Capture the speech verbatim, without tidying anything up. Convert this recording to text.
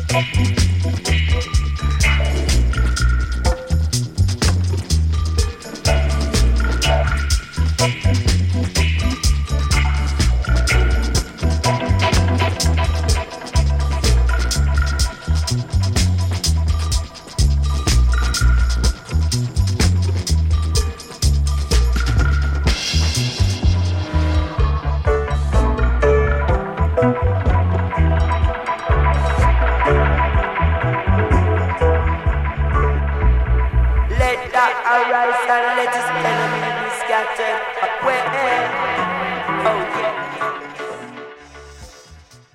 Arise and let his enemy be scattered. Where? Oh yeah.